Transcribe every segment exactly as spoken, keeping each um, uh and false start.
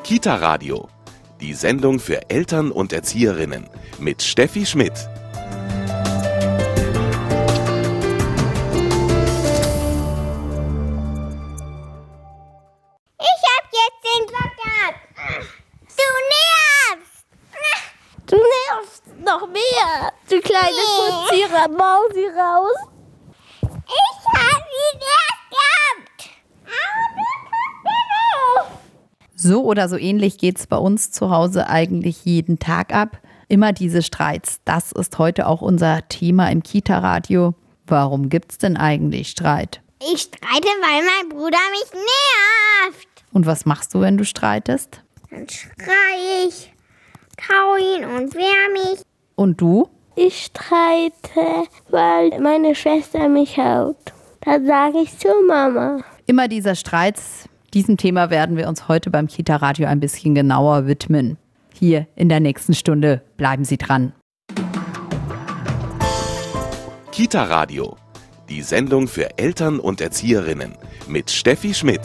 Kita-Radio, die Sendung für Eltern und Erzieherinnen mit Steffi Schmidt. Ich hab jetzt den Block ab. Du nervst. Du nervst noch mehr, du kleine Putzierer, Mausi raus. Ich hab ihn erst gehabt. Aber du kommst mir raus. So oder so ähnlich geht's bei uns zu Hause eigentlich jeden Tag ab. Immer diese Streits. Das ist heute auch unser Thema im Kita-Radio. Warum gibt's denn eigentlich Streit? Ich streite, weil mein Bruder mich nervt. Und was machst du, wenn du streitest? Dann schrei ich, kau ihn und wehr mich. Und du? Ich streite, weil meine Schwester mich haut. Dann sage ich zu Mama. Immer dieser Streits. Diesem Thema werden wir uns heute beim Kita-Radio ein bisschen genauer widmen. Hier in der nächsten Stunde. Bleiben Sie dran. Kita-Radio, die Sendung für Eltern und Erzieherinnen mit Steffi Schmidt.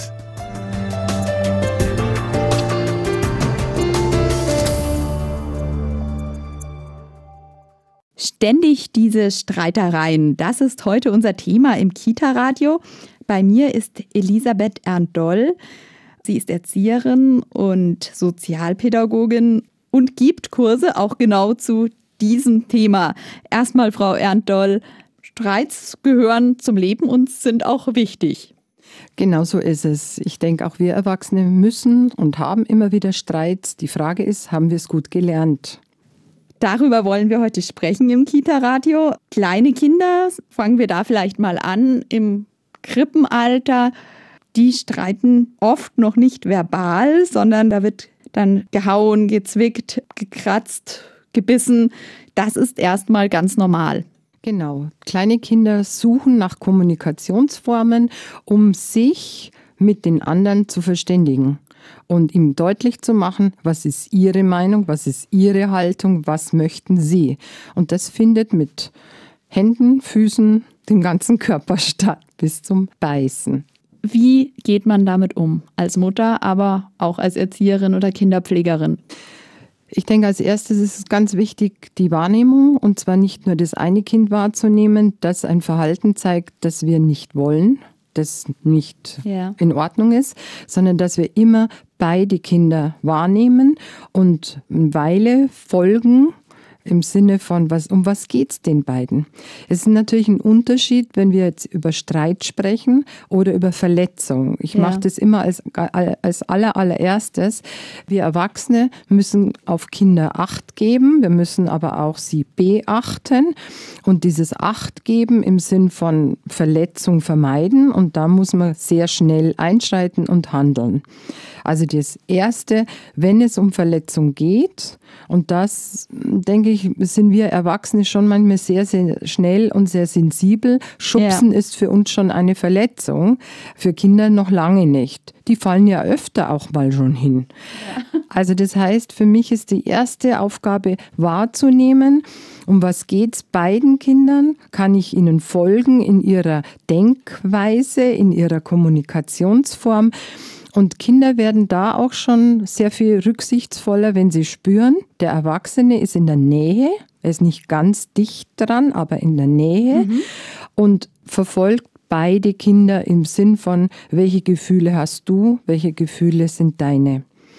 Ständig diese Streitereien, das ist heute unser Thema im Kita-Radio. Bei mir ist Elisabeth Ernst-Doll. Sie ist Erzieherin und Sozialpädagogin und gibt Kurse auch genau zu diesem Thema. Erstmal, Frau Ernst-Doll, Streits gehören zum Leben und sind auch wichtig. Genau so ist es. Ich denke, auch wir Erwachsene müssen und haben immer wieder Streits. Die Frage ist, haben wir es gut gelernt? Darüber wollen wir heute sprechen im Kita-Radio. Kleine Kinder, fangen wir da vielleicht mal an, im Krippenalter, die streiten oft noch nicht verbal, sondern da wird dann gehauen, gezwickt, gekratzt, gebissen. Das ist erstmal ganz normal. Genau. Kleine Kinder suchen nach Kommunikationsformen, um sich mit den anderen zu verständigen und ihm deutlich zu machen, was ist ihre Meinung, was ist ihre Haltung, was möchten sie. Und das findet mit Händen, Füßen, dem ganzen Körper statt, bis zum Beißen. Wie geht man damit um? Als Mutter, aber auch als Erzieherin oder Kinderpflegerin? Ich denke, als erstes ist es ganz wichtig, die Wahrnehmung, und zwar nicht nur das eine Kind wahrzunehmen, das ein Verhalten zeigt, das wir nicht wollen, das nicht ja. in Ordnung ist, sondern dass wir immer beide Kinder wahrnehmen und eine Weile folgen, im Sinne von, was, um was geht es den beiden? Es ist natürlich ein Unterschied, wenn wir jetzt über Streit sprechen oder über Verletzung. Ich ja. mache das immer als, als aller, allererstes. Wir Erwachsene müssen auf Kinder Acht geben, wir müssen aber auch sie beachten und dieses Acht geben im Sinn von Verletzung vermeiden, und da muss man sehr schnell einschreiten und handeln. Also das Erste, wenn es um Verletzung geht, und das, denke ich, sind wir Erwachsene schon manchmal sehr, sehr schnell und sehr sensibel. Schubsen ja. ist für uns schon eine Verletzung, für Kinder noch lange nicht. Die fallen ja öfter auch mal schon hin. Ja. Also das heißt, für mich ist die erste Aufgabe wahrzunehmen, um was geht's beiden Kindern? Kann ich ihnen folgen in ihrer Denkweise, in ihrer Kommunikationsform? Und Kinder werden da auch schon sehr viel rücksichtsvoller, wenn sie spüren, der Erwachsene ist in der Nähe, er ist nicht ganz dicht dran, aber in der Nähe mhm. und verfolgt beide Kinder im Sinn von, welche Gefühle hast du, welche Gefühle sind deine.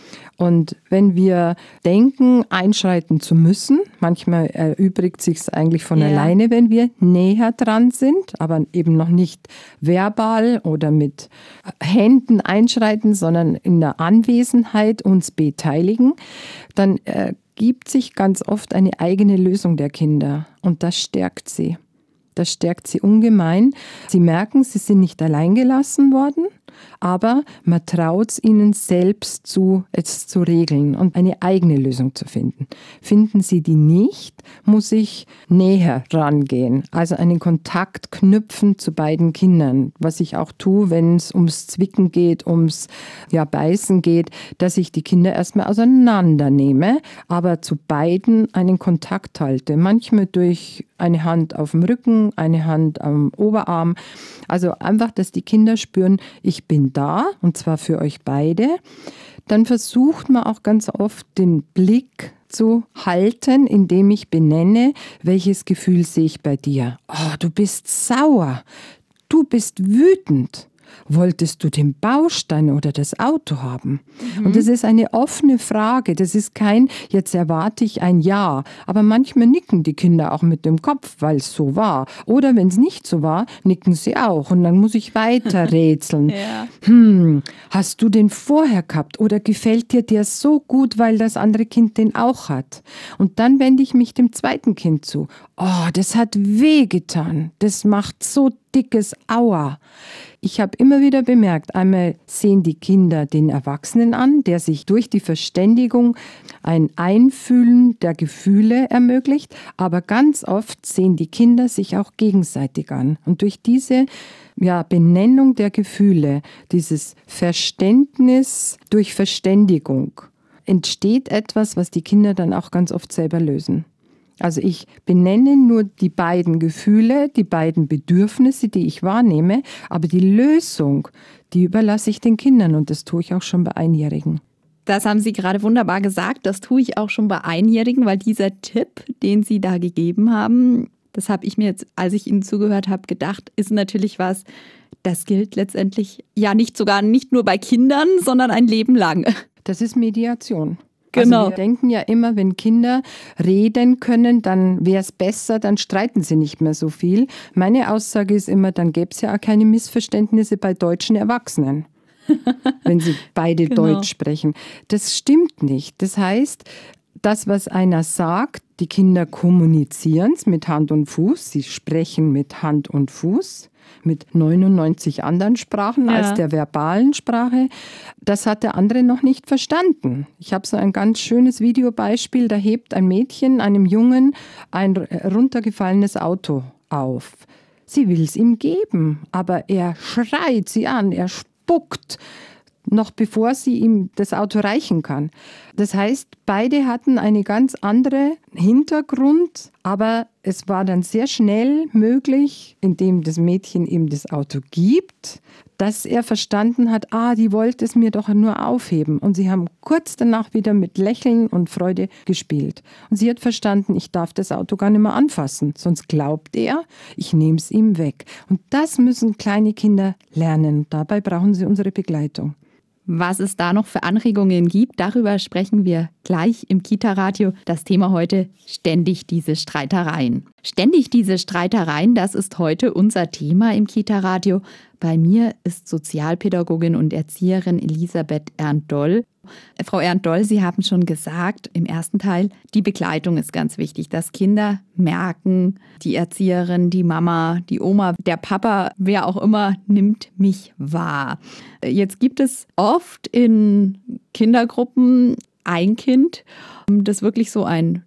Und wenn wir denken, einschreiten zu müssen, manchmal erübrigt sich es eigentlich von ja. alleine, wenn wir näher dran sind, aber eben noch nicht verbal oder mit Händen einschreiten, sondern in der Anwesenheit uns beteiligen, dann ergibt sich ganz oft eine eigene Lösung der Kinder, und das stärkt sie. Das stärkt sie ungemein. Sie merken, sie sind nicht allein gelassen worden, aber man traut es ihnen selbst zu, es zu regeln und eine eigene Lösung zu finden. Finden sie die nicht, muss ich näher rangehen, also einen Kontakt knüpfen zu beiden Kindern, was ich auch tue, wenn es ums Zwicken geht, ums ja, Beißen geht, dass ich die Kinder erstmal auseinandernehme, aber zu beiden einen Kontakt halte, manchmal durch eine Hand auf dem Rücken, eine Hand am Oberarm, also einfach, dass die Kinder spüren, ich ich bin da und zwar für euch beide, dann versucht man auch ganz oft den Blick zu halten, indem ich benenne, welches Gefühl sehe ich bei dir. Oh, du bist sauer, du bist wütend. Wolltest du den Baustein oder das Auto haben? Mhm. Und das ist eine offene Frage. Das ist kein, jetzt erwarte ich ein Ja. Aber manchmal nicken die Kinder auch mit dem Kopf, weil es so war. Oder wenn es nicht so war, nicken sie auch. Und dann muss ich weiter rätseln. Ja. Hm, hast du den vorher gehabt? Oder gefällt dir der so gut, weil das andere Kind den auch hat? Und dann wende ich mich dem zweiten Kind zu. Oh, das hat wehgetan. Das macht so dickes Aua. Ich habe immer wieder bemerkt, einmal sehen die Kinder den Erwachsenen an, der sich durch die Verständigung ein Einfühlen der Gefühle ermöglicht, aber ganz oft sehen die Kinder sich auch gegenseitig an. Und durch diese ja, Benennung der Gefühle, dieses Verständnis durch Verständigung, entsteht etwas, was die Kinder dann auch ganz oft selber lösen. Also ich benenne nur die beiden Gefühle, die beiden Bedürfnisse, die ich wahrnehme, aber die Lösung, die überlasse ich den Kindern und das tue ich auch schon bei Einjährigen. Das haben Sie gerade wunderbar gesagt, das tue ich auch schon bei Einjährigen, weil dieser Tipp, den Sie da gegeben haben, das habe ich mir jetzt, als ich Ihnen zugehört habe, gedacht, ist natürlich was, das gilt letztendlich ja nicht sogar nicht nur bei Kindern, sondern ein Leben lang. Das ist Mediation. Genau. Also wir denken ja immer, wenn Kinder reden können, dann wäre es besser, dann streiten sie nicht mehr so viel. Meine Aussage ist immer, dann gäbe es ja auch keine Missverständnisse bei deutschen Erwachsenen, wenn sie beide genau. Deutsch sprechen. Das stimmt nicht. Das heißt, das, was einer sagt, die Kinder kommunizieren es mit Hand und Fuß, sie sprechen mit Hand und Fuß, mit neunundneunzig anderen Sprachen ja. als der verbalen Sprache. Das hat der andere noch nicht verstanden. Ich habe so ein ganz schönes Videobeispiel, da hebt ein Mädchen einem Jungen ein runtergefallenes Auto auf. Sie will es ihm geben, aber er schreit sie an, er spuckt, noch bevor sie ihm das Auto reichen kann. Das heißt, beide hatten einen ganz anderen Hintergrund, aber es war dann sehr schnell möglich, indem das Mädchen ihm das Auto gibt, dass er verstanden hat, ah, die wollte es mir doch nur aufheben. Und sie haben kurz danach wieder mit Lächeln und Freude gespielt. Und sie hat verstanden, ich darf das Auto gar nicht mehr anfassen, sonst glaubt er, ich nehme es ihm weg. Und das müssen kleine Kinder lernen. Dabei brauchen sie unsere Begleitung. Was es da noch für Anregungen gibt, darüber sprechen wir gleich im Kita-Radio. Das Thema heute, ständig diese Streitereien. Ständig diese Streitereien, das ist heute unser Thema im Kita-Radio. Bei mir ist Sozialpädagogin und Erzieherin Elisabeth Erndt-Doll. Frau Erndt-Doll, Sie haben schon gesagt im ersten Teil, die Begleitung ist ganz wichtig, dass Kinder merken, die Erzieherin, die Mama, die Oma, der Papa, wer auch immer, nimmt mich wahr. Jetzt gibt es oft in Kindergruppen ein Kind, das wirklich so ein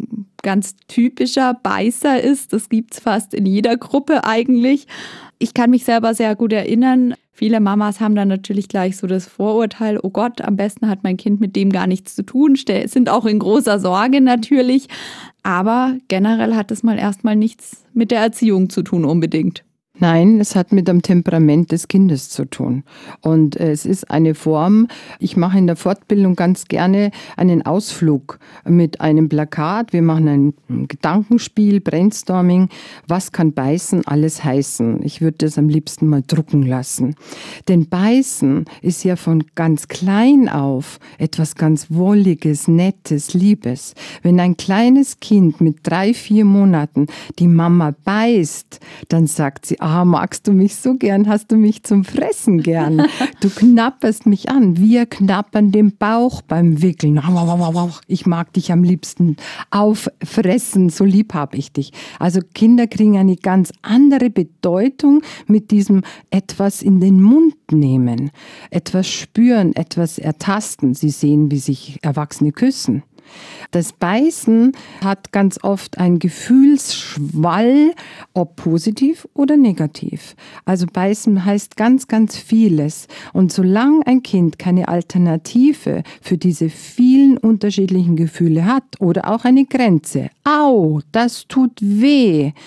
ganz typischer Beißer ist. Das gibt es fast in jeder Gruppe eigentlich. Ich kann mich selber sehr gut erinnern, viele Mamas haben dann natürlich gleich so das Vorurteil, oh Gott, am besten hat mein Kind mit dem gar nichts zu tun, sind auch in großer Sorge natürlich. Aber generell hat es mal erstmal nichts mit der Erziehung zu tun unbedingt. Nein, es hat mit dem Temperament des Kindes zu tun. Und es ist eine Form, ich mache in der Fortbildung ganz gerne einen Ausflug mit einem Plakat. Wir machen ein Gedankenspiel, Brainstorming. Was kann beißen, alles heißen? Ich würde das am liebsten mal drucken lassen. Denn beißen ist ja von ganz klein auf etwas ganz Wohliges, Nettes, Liebes. Wenn ein kleines Kind mit drei, vier Monaten die Mama beißt, dann sagt sie, ah, magst du mich so gern, hast du mich zum Fressen gern. Du knapperst mich an. Wir knappern den Bauch beim Wickeln. Ich mag dich am liebsten auffressen, so lieb habe ich dich. Also Kinder kriegen eine ganz andere Bedeutung mit diesem etwas in den Mund nehmen, etwas spüren, etwas ertasten. Sie sehen, wie sich Erwachsene küssen. Das Beißen hat ganz oft einen Gefühlsschwall, ob positiv oder negativ. Also Beißen heißt ganz, ganz vieles. Und solange ein Kind keine Alternative für diese vielen unterschiedlichen Gefühle hat oder auch eine Grenze, au, das tut weh,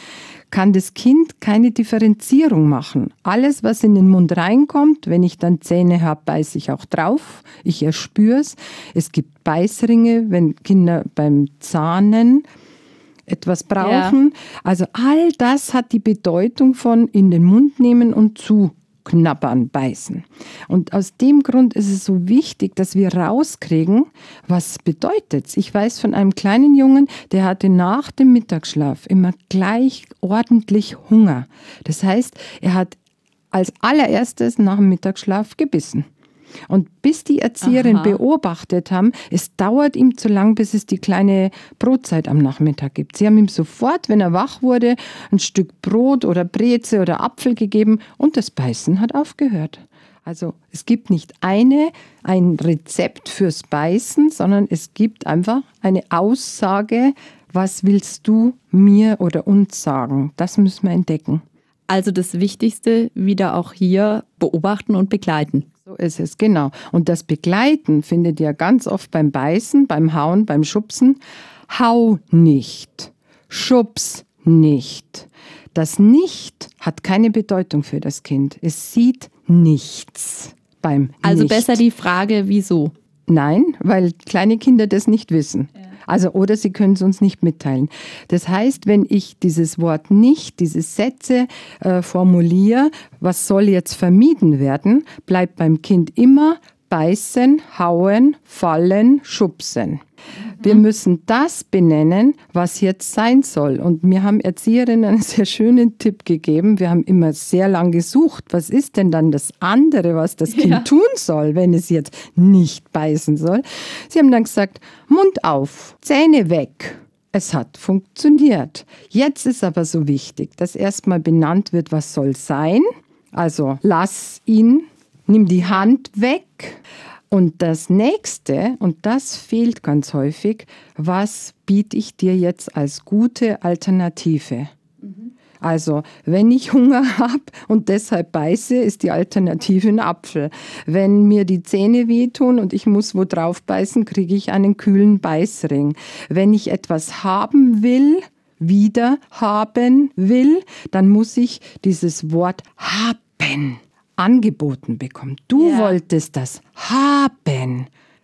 kann das Kind keine Differenzierung machen. Alles, was in den Mund reinkommt, wenn ich dann Zähne habe, beiße ich auch drauf. Ich erspüre es. Es gibt Beißringe, wenn Kinder beim Zahnen etwas brauchen. Ja. Also all das hat die Bedeutung von in den Mund nehmen und zuknabbern, beißen. Und aus dem Grund ist es so wichtig, dass wir rauskriegen, was bedeutet es. Ich weiß von einem kleinen Jungen, der hatte nach dem Mittagsschlaf immer gleich ordentlich Hunger. Das heißt, er hat als allererstes nach dem Mittagsschlaf gebissen. Und bis die Erzieherin Aha. beobachtet haben, es dauert ihm zu lang, bis es die kleine Brotzeit am Nachmittag gibt. Sie haben ihm sofort, wenn er wach wurde, ein Stück Brot oder Breze oder Apfel gegeben und das Beißen hat aufgehört. Also es gibt nicht eine, ein Rezept fürs Beißen, sondern es gibt einfach eine Aussage, was willst du mir oder uns sagen? Das müssen wir entdecken. Also das Wichtigste wieder auch hier beobachten und begleiten. So ist es, genau. Und das Begleiten findet ja ganz oft beim Beißen, beim Hauen, beim Schubsen. Hau nicht, schubs nicht. Das Nicht hat keine Bedeutung für das Kind. Es sieht nichts beim Also Nicht. besser die Frage, wieso? Nein, weil kleine Kinder das nicht wissen. Ja. Also, oder sie können es uns nicht mitteilen. Das heißt, wenn ich dieses Wort nicht, diese Sätze äh, formuliere, was soll jetzt vermieden werden, bleibt beim Kind immer beißen, hauen, fallen, schubsen. Wir müssen das benennen, was jetzt sein soll. Und mir haben Erzieherinnen einen sehr schönen Tipp gegeben. Wir haben immer sehr lang gesucht, was ist denn dann das andere, was das Kind ja. tun soll, wenn es jetzt nicht beißen soll. Sie haben dann gesagt, Mund auf, Zähne weg. Es hat funktioniert. Jetzt ist aber so wichtig, dass erstmal benannt wird, was soll sein. Also lass ihn, nimm die Hand weg. Und das Nächste, und das fehlt ganz häufig, was biete ich dir jetzt als gute Alternative? Mhm. Also, wenn ich Hunger habe und deshalb beiße, ist die Alternative ein Apfel. Wenn mir die Zähne wehtun und ich muss wo drauf beißen, kriege ich einen kühlen Beißring. Wenn ich etwas haben will, wieder haben will, dann muss ich dieses Wort haben angeboten bekommen. Du ja. wolltest das haben,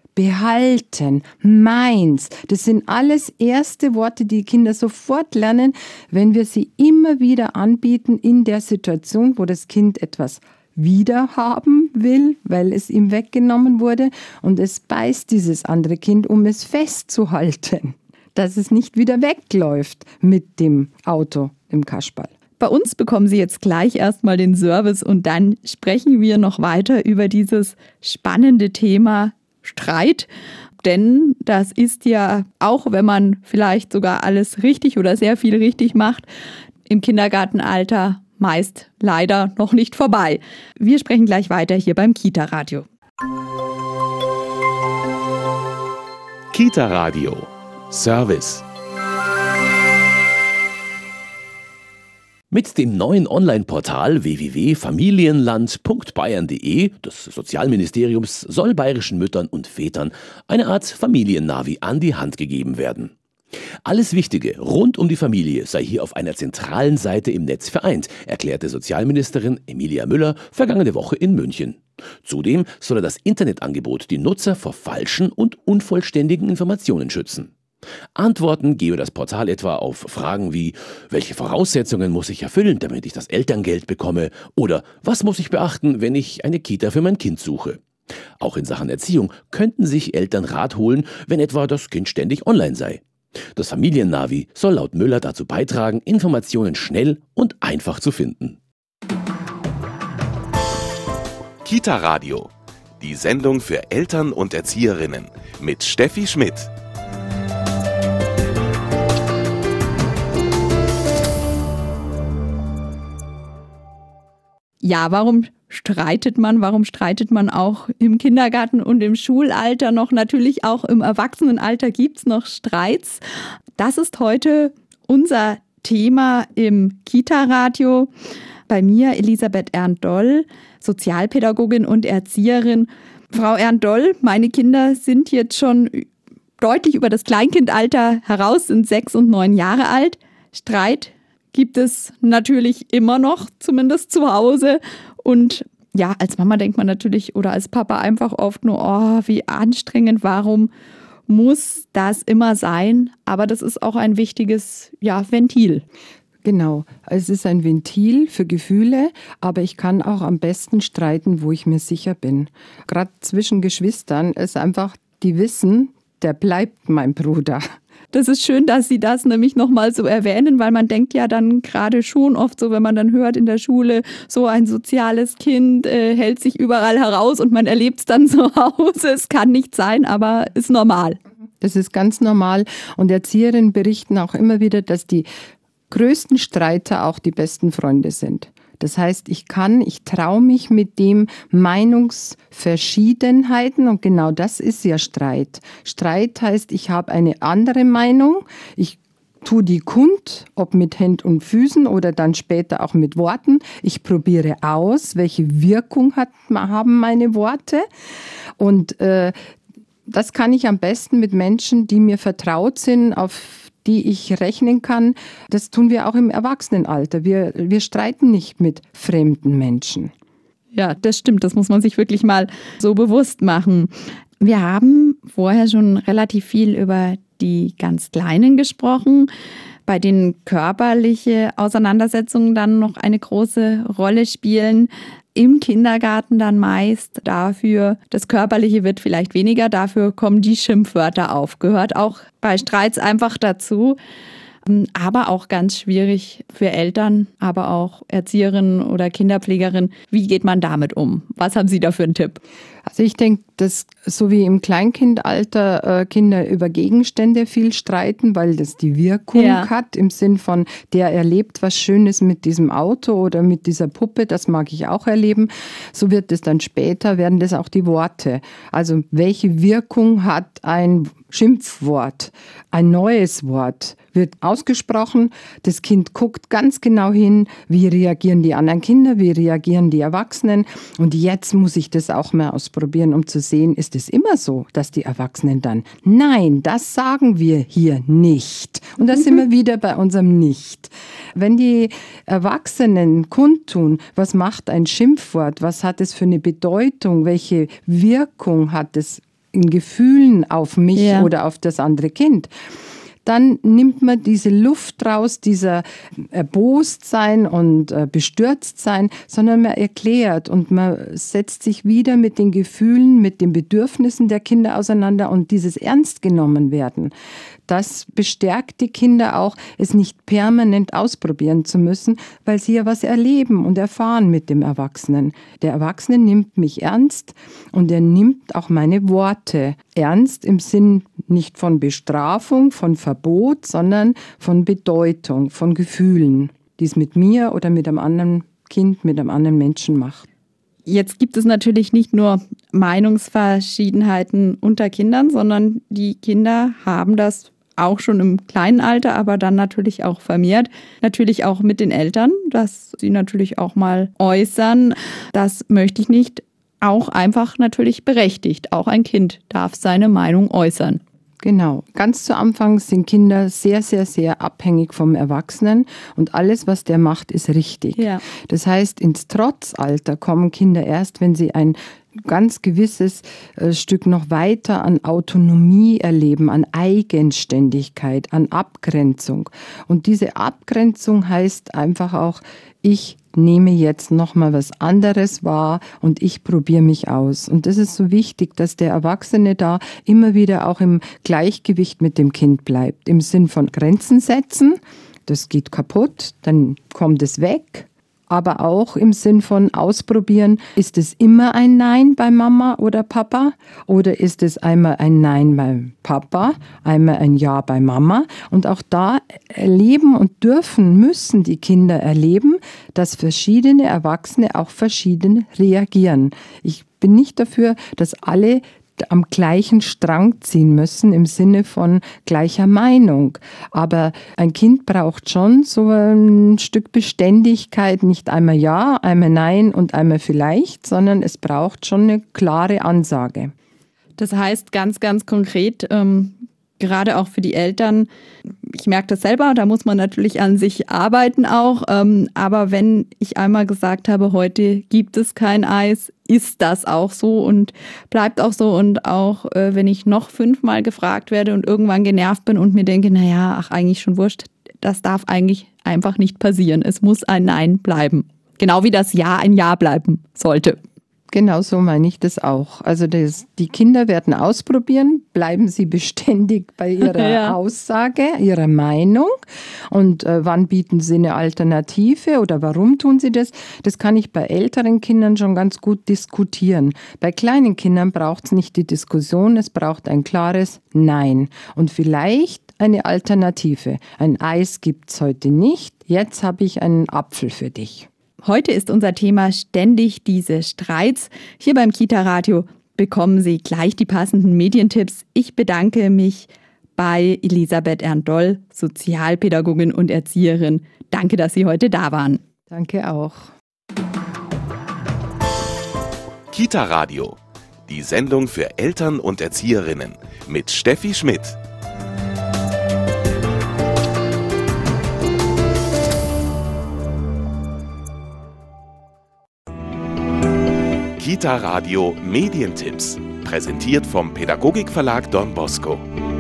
behalten, meins. Das sind alles erste Worte, die Kinder sofort lernen, wenn wir sie immer wieder anbieten in der Situation, wo das Kind etwas wieder haben will, weil es ihm weggenommen wurde und es beißt dieses andere Kind, um es festzuhalten, dass es nicht wieder wegläuft mit dem Auto, dem Kasperl. Bei uns bekommen Sie jetzt gleich erstmal den Service und dann sprechen wir noch weiter über dieses spannende Thema Streit. Denn das ist ja, auch wenn man vielleicht sogar alles richtig oder sehr viel richtig macht, im Kindergartenalter meist leider noch nicht vorbei. Wir sprechen gleich weiter hier beim Kita-Radio. Kita-Radio. Service. Mit dem neuen Online-Portal w w w punkt familienland punkt bayern punkt de des Sozialministeriums soll bayerischen Müttern und Vätern eine Art Familiennavi an die Hand gegeben werden. Alles Wichtige rund um die Familie sei hier auf einer zentralen Seite im Netz vereint, erklärte Sozialministerin Emilia Müller vergangene Woche in München. Zudem solle das Internetangebot die Nutzer vor falschen und unvollständigen Informationen schützen. Antworten gebe das Portal etwa auf Fragen wie: Welche Voraussetzungen muss ich erfüllen, damit ich das Elterngeld bekomme? Oder was muss ich beachten, wenn ich eine Kita für mein Kind suche? Auch in Sachen Erziehung könnten sich Eltern Rat holen, wenn etwa das Kind ständig online sei. Das Familiennavi soll laut Müller dazu beitragen, Informationen schnell und einfach zu finden. Kita-Radio, die Sendung für Eltern und Erzieherinnen mit Steffi Schmidt. Ja, warum streitet man? Warum streitet man auch im Kindergarten und im Schulalter noch? Natürlich auch im Erwachsenenalter gibt es noch Streits. Das ist heute unser Thema im Kita-Radio. Bei mir Elisabeth Erndt-Doll, Sozialpädagogin und Erzieherin. Frau Erndt-Doll, meine Kinder sind jetzt schon deutlich über das Kleinkindalter heraus, sind sechs und neun Jahre alt. Streit gibt es natürlich immer noch, zumindest zu Hause. Und ja, als Mama denkt man natürlich oder als Papa einfach oft nur, oh, wie anstrengend, warum muss das immer sein? Aber das ist auch ein wichtiges, ja, Ventil. Genau, es ist ein Ventil für Gefühle, aber ich kann auch am besten streiten, wo ich mir sicher bin. Gerade zwischen Geschwistern ist einfach, die wissen, der bleibt mein Bruder. Das ist schön, dass Sie das nämlich nochmal so erwähnen, weil man denkt ja dann gerade schon oft so, wenn man dann hört in der Schule, so ein soziales Kind äh, hält sich überall heraus und man erlebt es dann zu Hause. Es kann nicht sein, aber ist normal. Das ist ganz normal und Erzieherinnen berichten auch immer wieder, dass die größten Streiter auch die besten Freunde sind. Das heißt, ich kann, ich traue mich mit dem Meinungsverschiedenheiten und genau das ist ja Streit. Streit heißt, ich habe eine andere Meinung, ich tue die kund, ob mit Händen und Füßen oder dann später auch mit Worten. Ich probiere aus, welche Wirkung hat, haben meine Worte und äh, das kann ich am besten mit Menschen, die mir vertraut sind, auf die ich rechnen kann. Das tun wir auch im Erwachsenenalter. Wir, wir streiten nicht mit fremden Menschen. Ja, das stimmt. Das muss man sich wirklich mal so bewusst machen. Wir haben vorher schon relativ viel über die ganz Kleinen gesprochen, bei denen körperliche Auseinandersetzungen dann noch eine große Rolle spielen. Im Kindergarten dann meist dafür, das Körperliche wird vielleicht weniger, dafür kommen die Schimpfwörter auf. Gehört auch bei Streits einfach dazu, aber auch ganz schwierig für Eltern, aber auch Erzieherinnen oder Kinderpflegerinnen. Wie geht man damit um? Was haben Sie da für einen Tipp? Also ich denke, dass so wie im Kleinkindalter äh, Kinder über Gegenstände viel streiten, weil das die Wirkung ja. hat, im Sinn von, der erlebt was Schönes mit diesem Auto oder mit dieser Puppe, das mag ich auch erleben. So wird es dann später, werden das auch die Worte. Also welche Wirkung hat ein Schimpfwort, ein neues Wort, wird ausgesprochen, das Kind guckt ganz genau hin, wie reagieren die anderen Kinder, wie reagieren die Erwachsenen und jetzt muss ich das auch mal ausprobieren, um zu sehen, ist es immer so, dass die Erwachsenen dann, nein, das sagen wir hier nicht. Und da sind wir wieder bei unserem Nicht. Wenn die Erwachsenen kundtun, was macht ein Schimpfwort, was hat es für eine Bedeutung, welche Wirkung hat es in Gefühlen auf mich ja. oder auf das andere Kind, dann nimmt man diese Luft raus, dieser Erbostsein und Bestürztsein, sondern man erklärt und man setzt sich wieder mit den Gefühlen, mit den Bedürfnissen der Kinder auseinander und dieses ernst genommen werden. Das bestärkt die Kinder auch, es nicht permanent ausprobieren zu müssen, weil sie ja was erleben und erfahren mit dem Erwachsenen. Der Erwachsene nimmt mich ernst und er nimmt auch meine Worte ernst im Sinn nicht von Bestrafung, von Verbot, sondern von Bedeutung, von Gefühlen, die es mit mir oder mit einem anderen Kind, mit einem anderen Menschen macht. Jetzt gibt es natürlich nicht nur Meinungsverschiedenheiten unter Kindern, sondern die Kinder haben das auch schon im kleinen Alter, aber dann natürlich auch vermehrt. Natürlich auch mit den Eltern, dass sie natürlich auch mal äußern. Das möchte ich nicht. Auch einfach natürlich berechtigt. Auch ein Kind darf seine Meinung äußern. Genau. Ganz zu Anfang sind Kinder sehr, sehr, sehr abhängig vom Erwachsenen und alles, was der macht, ist richtig. Ja. Das heißt, ins Trotzalter kommen Kinder erst, wenn sie ein ganz gewisses äh, Stück noch weiter an Autonomie erleben, an Eigenständigkeit, an Abgrenzung. Und diese Abgrenzung heißt einfach auch, ich nehme jetzt nochmal was anderes wahr und ich probiere mich aus. Und das ist so wichtig, dass der Erwachsene da immer wieder auch im Gleichgewicht mit dem Kind bleibt. Im Sinn von Grenzen setzen, das geht kaputt, dann kommt es weg. Aber auch im Sinn von ausprobieren, ist es immer ein Nein bei Mama oder Papa oder ist es einmal ein Nein beim Papa, einmal ein Ja bei Mama? Und auch da erleben und dürfen, müssen die Kinder erleben, dass verschiedene Erwachsene auch verschieden reagieren. Ich bin nicht dafür, dass alle am gleichen Strang ziehen müssen im Sinne von gleicher Meinung. Aber ein Kind braucht schon so ein Stück Beständigkeit, nicht einmal ja, einmal nein und einmal vielleicht, sondern es braucht schon eine klare Ansage. Das heißt ganz, ganz konkret, ähm, Gerade auch für die Eltern. Ich merke das selber, da muss man natürlich an sich arbeiten auch. Ähm, aber wenn ich einmal gesagt habe, heute gibt es kein Eis, ist das auch so und bleibt auch so. Und auch äh, wenn ich noch fünfmal gefragt werde und irgendwann genervt bin und mir denke, naja, ach eigentlich schon wurscht, das darf eigentlich einfach nicht passieren. Es muss ein Nein bleiben. Genau wie das Ja ein Ja bleiben sollte. Genau so meine ich das auch. Also das, die Kinder werden ausprobieren, bleiben sie beständig bei ihrer ja. Aussage, ihrer Meinung und äh, wann bieten sie eine Alternative oder warum tun sie das? Das kann ich bei älteren Kindern schon ganz gut diskutieren. Bei kleinen Kindern braucht es nicht die Diskussion, es braucht ein klares Nein und vielleicht eine Alternative. Ein Eis gibt es heute nicht, jetzt habe ich einen Apfel für dich. Heute ist unser Thema ständig diese Streits. Hier beim Kita-Radio bekommen Sie gleich die passenden Medientipps. Ich bedanke mich bei Elisabeth Erndoll, Sozialpädagogin und Erzieherin. Danke, dass Sie heute da waren. Danke auch. Kita-Radio, die Sendung für Eltern und Erzieherinnen mit Steffi Schmidt. Kita-Radio Medientipps, präsentiert vom Pädagogikverlag Don Bosco.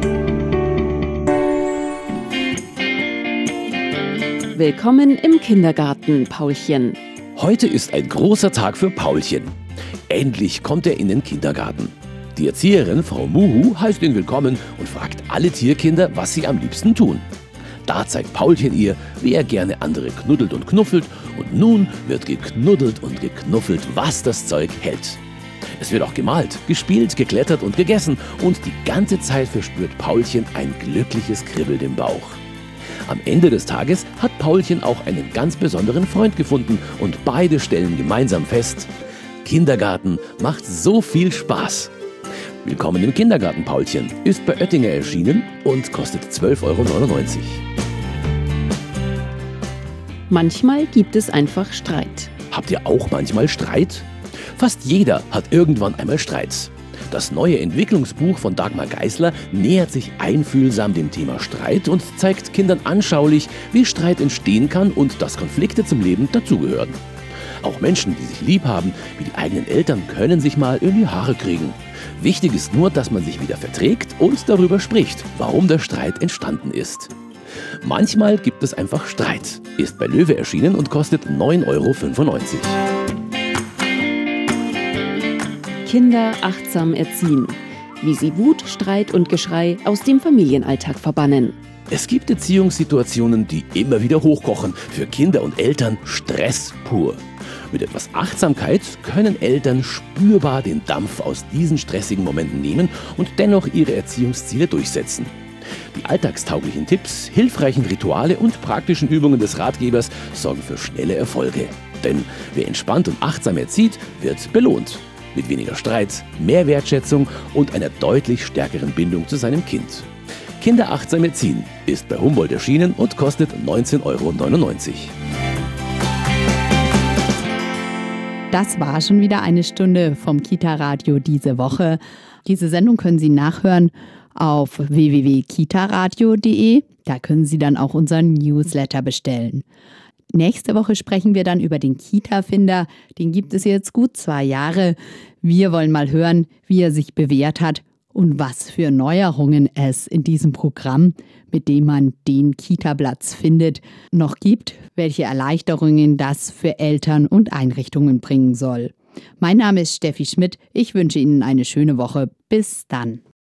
Willkommen im Kindergarten, Paulchen. Heute ist ein großer Tag für Paulchen. Endlich kommt er in den Kindergarten. Die Erzieherin, Frau Muhu, heißt ihn willkommen und fragt alle Tierkinder, was sie am liebsten tun. Da zeigt Paulchen ihr, wie er gerne andere knuddelt und knuffelt, und nun wird geknuddelt und geknuffelt, was das Zeug hält. Es wird auch gemalt, gespielt, geklettert und gegessen, und die ganze Zeit verspürt Paulchen ein glückliches Kribbeln im Bauch. Am Ende des Tages hat Paulchen auch einen ganz besonderen Freund gefunden, und beide stellen gemeinsam fest: Kindergarten macht so viel Spaß. Willkommen im Kindergarten, Paulchen ist bei Oettinger erschienen und kostet zwölf Euro neunundneunzig. Manchmal gibt es einfach Streit. Habt ihr auch manchmal Streit? Fast jeder hat irgendwann einmal Streit. Das neue Entwicklungsbuch von Dagmar Geisler nähert sich einfühlsam dem Thema Streit und zeigt Kindern anschaulich, wie Streit entstehen kann und dass Konflikte zum Leben dazugehören. Auch Menschen, die sich lieb haben, wie die eigenen Eltern, können sich mal in die Haare kriegen. Wichtig ist nur, dass man sich wieder verträgt und darüber spricht, warum der Streit entstanden ist. Manchmal gibt es einfach Streit, ist bei Löwe erschienen und kostet neun Euro fünfundneunzig. Kinder achtsam erziehen. Wie sie Wut, Streit und Geschrei aus dem Familienalltag verbannen. Es gibt Erziehungssituationen, die immer wieder hochkochen. Für Kinder und Eltern Stress pur. Mit etwas Achtsamkeit können Eltern spürbar den Dampf aus diesen stressigen Momenten nehmen und dennoch ihre Erziehungsziele durchsetzen. Die alltagstauglichen Tipps, hilfreichen Rituale und praktischen Übungen des Ratgebers sorgen für schnelle Erfolge. Denn wer entspannt und achtsam erzieht, wird belohnt. Mit weniger Streit, mehr Wertschätzung und einer deutlich stärkeren Bindung zu seinem Kind. Kinder achtsam erziehen ist bei Humboldt erschienen und kostet neunzehn Euro neunundneunzig. Das war schon wieder eine Stunde vom Kita-Radio diese Woche. Diese Sendung können Sie nachhören auf w w w punkt kitaradio punkt de. Da können Sie dann auch unseren Newsletter bestellen. Nächste Woche sprechen wir dann über den Kita-Finder. Den gibt es jetzt gut zwei Jahre. Wir wollen mal hören, wie er sich bewährt hat und was für Neuerungen es in diesem Programm, mit dem man den Kita-Platz findet, noch gibt, welche Erleichterungen das für Eltern und Einrichtungen bringen soll. Mein Name ist Steffi Schmidt. Ich wünsche Ihnen eine schöne Woche. Bis dann.